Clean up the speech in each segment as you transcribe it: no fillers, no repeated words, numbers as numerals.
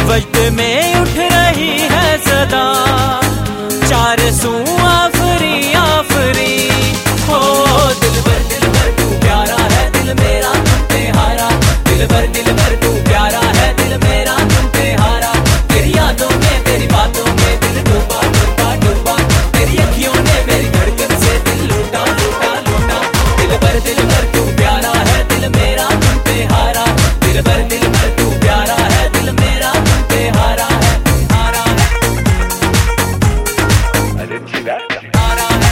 वजद में उठ रही है सदा, चार सू आफरी आफरी। हो दिलबर तू प्यारा है, दिल मेरा तुम पे हारा। दिलबर तू प्यारा है, दिल मेरा तुम पे हारा। तेरी यादों में तेरी बातों में दिल डूबा डूबा डूबा। तेरी अखियों ने मेरी धड़कन से दिल लूटा लूटा लूटा। दिलबर तू प्यारा है, दिल मेरा तुम पे हारा। दिलबर तू प्यारा है, दिल मेरा तुम पे हारा है, हारा है। हारा है।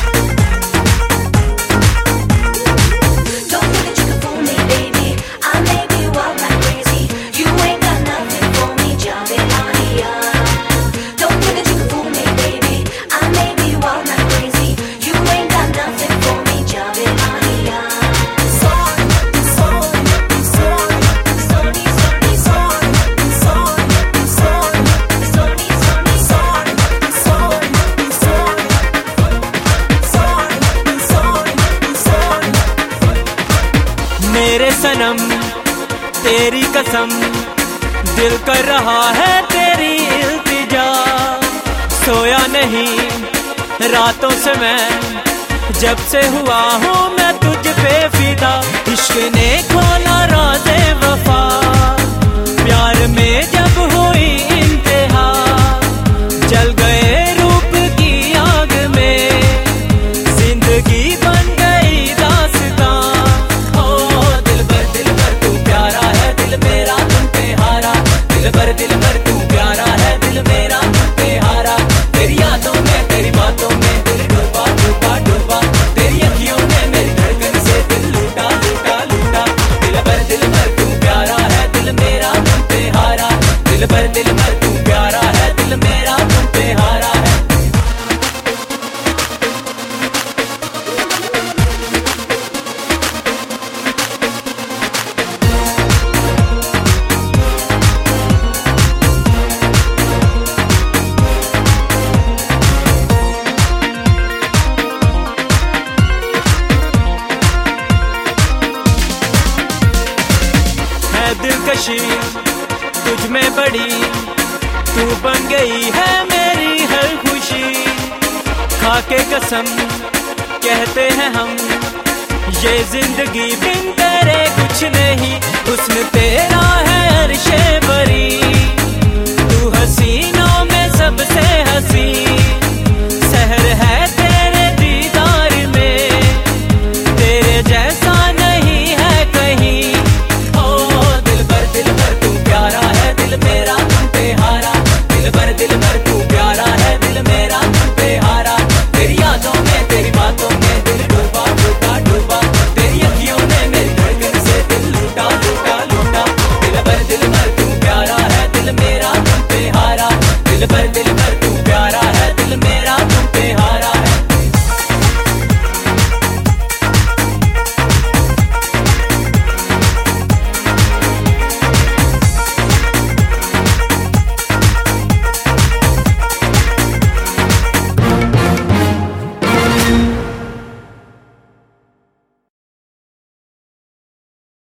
Don't think that you can fool me, baby. I may be wild like crazy. You ain't got nothing for me, Javelania. Don't think that you can fool me, baby. I may be wild like crazy. You ain't got nothing for me, Javelania. मेरे सनम तेरी कसम, दिल कर रहा है तेरी इल्तिजा। सोया नहीं रातों से मैं, जब से हुआ हूँ मैं तुझ पे फिदा। इश्क ने खोला राज़े वफा, प्यार में जब हुई इंतहा। जल गए रूप की आग में, जिंदगी बन गई दास्तां। दिलबर तू प्यारा है, दिल मेरा तुम पे हारा। दिलबर तू प्यारा है, दिल मेरा तुम पे हारा। तेरी यादों में तेरी बातों में दिल डूबा डूबा डूबा। तेरी अखियों ने मेरी धड़कन से दिल लूटा लूटा लूटा। दिलबर तू प्यारा है, दिल मेरा तुम पे हारा। दिलबर तू प्यारा है, दिल मेरा तुम पे हारा है। दिलकशी तुझ में बड़ी, तू बन गई है मेरी हर खुशी। खाके कसम कहते हैं हम, ये जिंदगी बिन तेरे कुछ नहीं। हुस्न तेरा है अर्शे बरी।